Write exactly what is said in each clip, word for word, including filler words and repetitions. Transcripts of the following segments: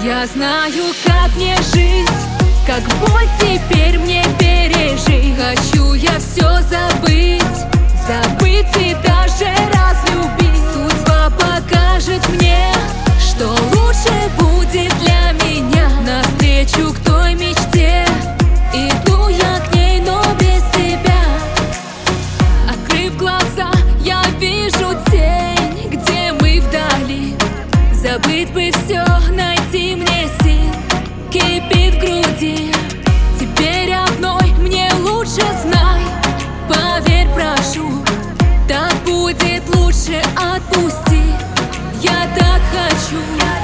Я знаю, как мне жить, как боль теперь мне пережить. Хочу я все забыть, забыть и даже разлюбить. Судьба покажет мне, что лучше будет для меня. Навстречу к той мечте иду я к ней, но без тебя. Открыв глаза, я вижу тень, где мы вдали. Забыть бы все, найти мне сил, кипит в груди. Теперь одной мне лучше, знай, поверь, прошу, так будет лучше, отпусти, я так хочу.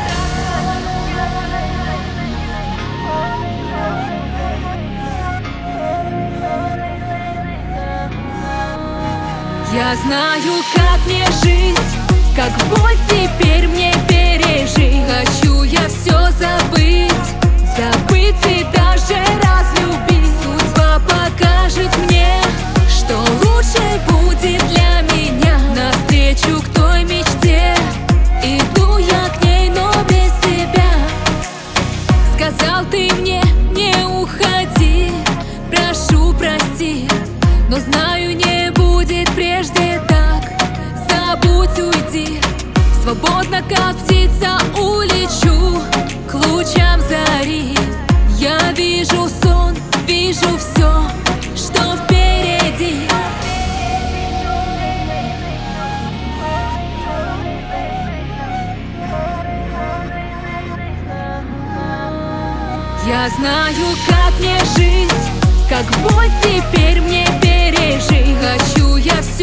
Я знаю, как мне жить, как боль теперь мне пережить. Хочу я все забыть, забыть и даже разлюбить. Судьба покажет мне, что лучше будет для меня. Навстречу к той мечте иду я к ней, но без тебя. Сказал ты мне, не уходи, прошу, прости, но знаю, не будет прежде так. Забудь, уйди, свободно, как птица, улечу к лучам зари. Я вижу сон, вижу все, что впереди. Я знаю, как мне жить, как боль теперь мне пережить. Хочу я все